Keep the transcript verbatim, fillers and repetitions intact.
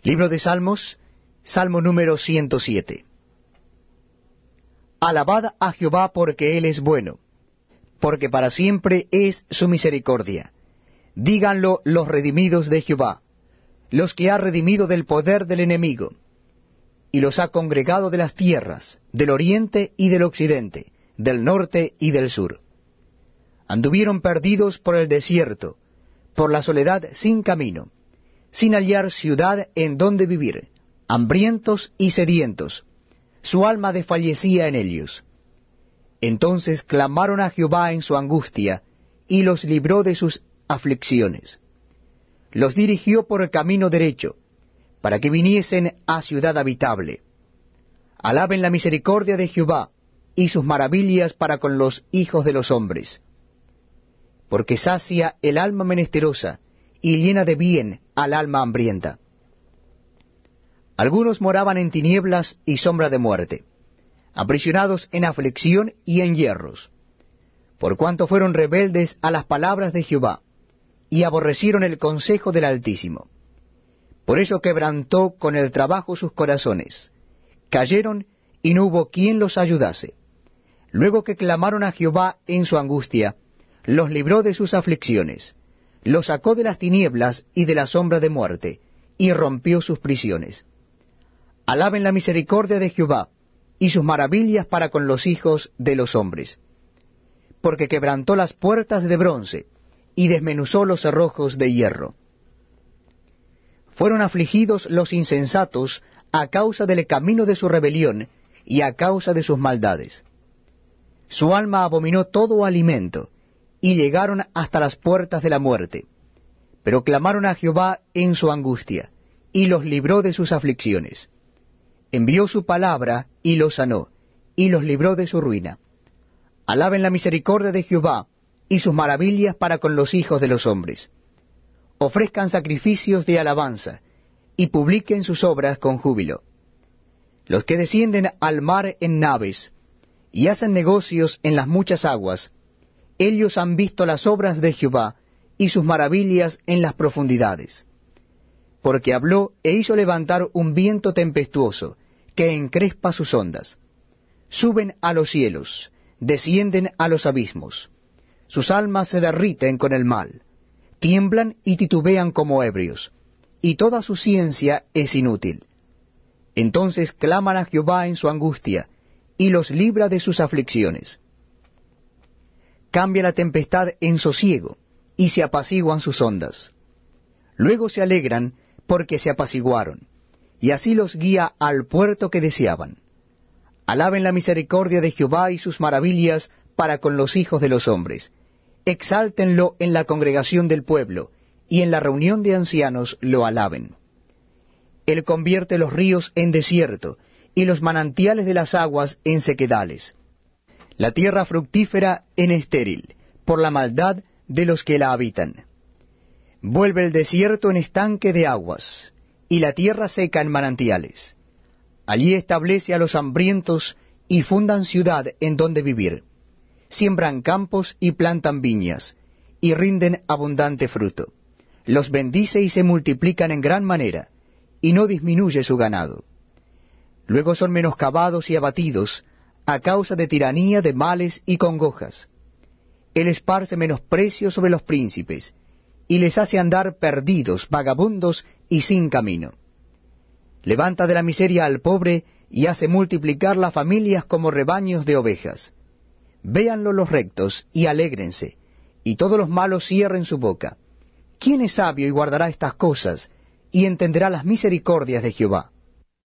Libro de Salmos, Salmo número ciento siete. Alabad a Jehová porque Él es bueno, porque para siempre es su misericordia. Díganlo los redimidos de Jehová, los que ha redimido del poder del enemigo, y los ha congregado de las tierras, del oriente y del occidente, del norte y del sur. Anduvieron perdidos por el desierto, por la soledad sin camino, sin hallar ciudad en donde vivir, hambrientos y sedientos. Su alma desfallecía en ellos. Entonces clamaron a Jehová en su angustia, y los libró de sus aflicciones. Los dirigió por el camino derecho, para que viniesen a ciudad habitable. Alaben la misericordia de Jehová, y sus maravillas para con los hijos de los hombres. Porque sacia el alma menesterosa, y llena de bien al alma hambrienta. Algunos moraban en tinieblas y sombra de muerte, aprisionados en aflicción y en hierros, por cuanto fueron rebeldes a las palabras de Jehová, y aborrecieron el consejo del Altísimo. Por eso quebrantó con el trabajo sus corazones, cayeron y no hubo quien los ayudase. Luego que clamaron a Jehová en su angustia, los libró de sus aflicciones, los sacó de las tinieblas y de la sombra de muerte, y rompió sus prisiones. Alaben la misericordia de Jehová, y sus maravillas para con los hijos de los hombres. Porque quebrantó las puertas de bronce, y desmenuzó los cerrojos de hierro. Fueron afligidos los insensatos a causa del camino de su rebelión, y a causa de sus maldades. Su alma abominó todo alimento, y llegaron hasta las puertas de la muerte. Pero clamaron a Jehová en su angustia, y los libró de sus aflicciones. Envió su palabra, y los sanó, y los libró de su ruina. Alaben la misericordia de Jehová, y sus maravillas para con los hijos de los hombres. Ofrezcan sacrificios de alabanza, y publiquen sus obras con júbilo. Los que descienden al mar en naves, y hacen negocios en las muchas aguas, ellos han visto las obras de Jehová, y sus maravillas en las profundidades. Porque habló e hizo levantar un viento tempestuoso, que encrespa sus ondas. Suben a los cielos, descienden a los abismos. Sus almas se derriten con el mal, tiemblan y titubean como ebrios, y toda su ciencia es inútil. Entonces claman a Jehová en su angustia, y los libra de sus aflicciones. Cambia la tempestad en sosiego, y se apaciguan sus ondas. Luego se alegran porque se apaciguaron, y así los guía al puerto que deseaban. Alaben la misericordia de Jehová y sus maravillas para con los hijos de los hombres. Exáltenlo en la congregación del pueblo, y en la reunión de ancianos lo alaben. Él convierte los ríos en desierto, y los manantiales de las aguas en sequedales. La tierra fructífera en estéril, por la maldad de los que la habitan. Vuelve el desierto en estanque de aguas, y la tierra seca en manantiales. Allí establece a los hambrientos, y fundan ciudad en donde vivir. Siembran campos y plantan viñas, y rinden abundante fruto. Los bendice y se multiplican en gran manera, y no disminuye su ganado. Luego son menoscabados y abatidos, a causa de tiranía, de males y congojas. Él esparce menosprecio sobre los príncipes, y les hace andar perdidos, vagabundos y sin camino. Levanta de la miseria al pobre, y hace multiplicar las familias como rebaños de ovejas. Véanlo los rectos, y alégrense, y todos los malos cierren su boca. ¿Quién es sabio y guardará estas cosas, y entenderá las misericordias de Jehová?